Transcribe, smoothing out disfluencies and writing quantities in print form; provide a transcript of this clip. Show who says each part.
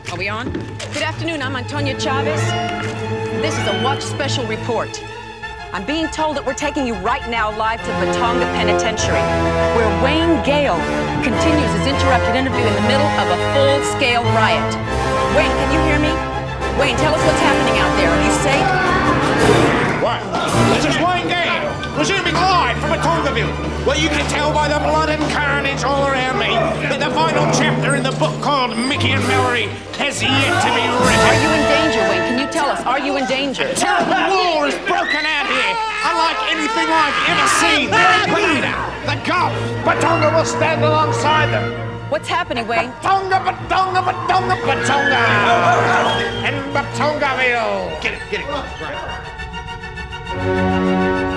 Speaker 1: Are we on? Good afternoon, I'm Antonia Chavez. This is a Watch Special report. I'm being told that we're taking you right now live to Batonga Penitentiary, where Wayne Gale continues his interrupted interview in the middle of a full-scale riot. Wayne, can you hear me? Wayne, tell us what's happening out there. Are you safe?
Speaker 2: What? This is Wayne Gale, resuming live from Batongaville. Well, you can tell by the blood and carnage all around me that the final chapter in the book called Mickey and Mallory has yet to be written.
Speaker 1: Are you in danger, Wayne? Can you tell us? Are you in danger?
Speaker 2: A terrible war has broken out here, unlike anything I've ever seen. The Gulf, Batonga will stand alongside them.
Speaker 1: What's happening, Wayne?
Speaker 2: Batonga, Batonga, Batonga, Batonga. And Batongaville. Get it. Right.